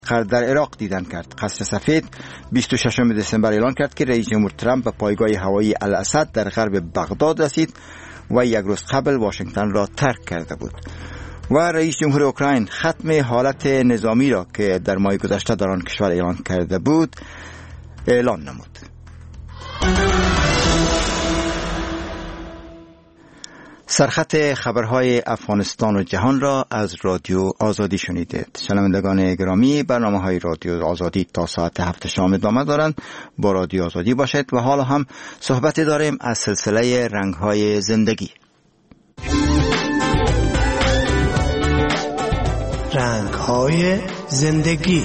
در عراق دیدن کرد. قصر سفید 26 دسامبر اعلان کرد که رئیس جمهور ترامپ به پایگاه هوایی الاسد در غرب بغداد رسید و یک روز قبل واشنگتن را ترک کرده بود. و رئیس جمهور اوکراین ختم حالت نظامی را که در ماه گذشته در آن کشور اعلان کرده بود اعلان نمود. سرخط خبرهای افغانستان و جهان را از رادیو آزادی شنیدید. شنوندگان گرامی، برنامه‌های رادیو آزادی تا ساعت 7 شام ادامه دارند. با رادیو آزادی باشید و حالا هم صحبتی داریم از سلسله رنگ‌های زندگی. رنگ‌های زندگی.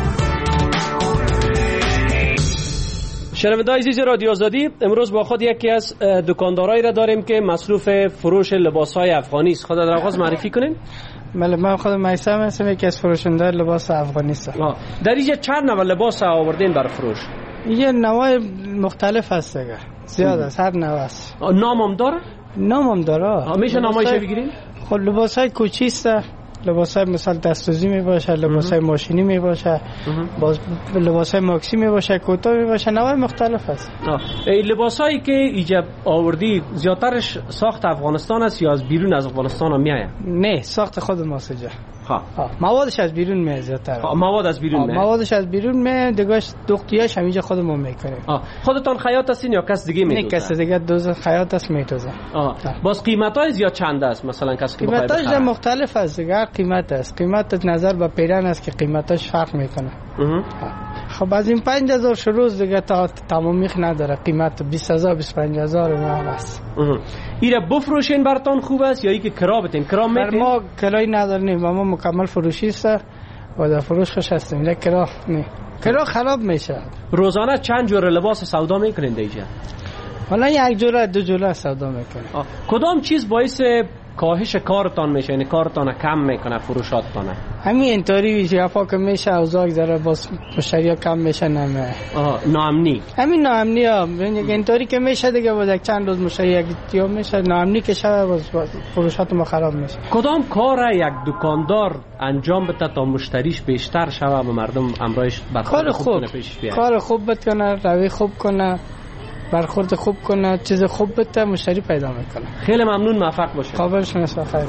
شنوندگان عزیز رادیو آزادی، امروز با خود یکی از دکاندارایی را داریم که مصروف فروش لباس‌های افغانی است. خود در آغاز معرفی کنین. بله، من خودم میثم هستم، یکی از فروشنده لباس افغانی هستم. در اینجا چند نوع لباس آوردین برای فروش؟ یه نوع مختلف هست دیگه، زیاد است، هر نوع است. نام هم داره؟ نام هم داره. میشه نامایش بگیرین؟ خب لباس‌های کوچی است، لباس‌های مثلا دستوزی می باشه، لباس‌های ماشینی می باشه، باز لباس‌های ماکسی می باشه، کوتاه می باشه، نوع مختلف است. این لباسایی که ایجاب آوردی زیادترش ساخت افغانستان است یا از بیرون از افغانستان هم میآید؟ نه، ساخت خود ماست. موادش از بیرون میاد زیادتر. مواد از بیرون میاد. موادش از بیرون میاد، دیگه دقیقش همینجا خودمون میکنیم. خودتان خیاط هستین یا کس دیگه میدوزه؟ نه، کس دیگه دوز خیاط است میدوزه. باز قیمتای زیاد چند است؟ مثلا کسی که بخواد قیمتاش مختلف است دیگه، قیمت است. قیمت نظر به پیرن است که قیمتاش فرق میکنه. خب از این 5000 شروع دیگه تا تمامی نداره، قیمت 20000 25000 است. ایره بفروشین براتون خوب است یا اینکه کرا بتین؟ کرا میتین؟ ما کرای نداریم، ما مکمل فروشی است و در فروش خوش هستیم، لیکن کرا نه، کرا خراب میشه. روزانه چند جور لباس سودا میکنین دیگه؟ حالا یک جوره دو جوره سودا میکنیم. کدام چیز باعث کاهش کارتان میشه، یعنی کارتان کم میکنه، فروشاتتان؟ همین اینطوری شفا که میشه، اوضاع ذره باز مشتری کم میشه، نمه ناامنی. همین ناامنی ها اینطوری که میشه دیگه، باز یک چند روز مشتری یک دیو میشه، ناامنی که شب باز فروشات ما خراب میشه. کدام کار یک دکاندار انجام بده تا مشتریش بیشتر شه و مردم امرایش برخورد خوب کنه پیشش بیاره؟ کار خوب بکنه، روی خوب کنه، برخورد خوب کنه، چیز خوب بده، مشتری پیدا میکنه. خیلی ممنون، موفق باشید. خبرشون است بخیر.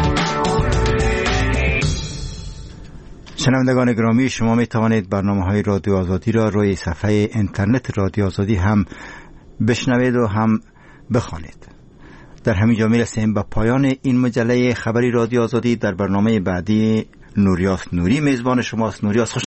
شنوندگان گرامی، شما می توانید برنامه‌های رادیو آزادی را روی صفحه اینترنت رادیو آزادی هم بشنوید و هم بخوانید. در همین جا میرسیم به پایان این مجله خبری رادیو آزادی. در برنامه بعدی نوریاس نوری میزبان شماست. نوریاس خوش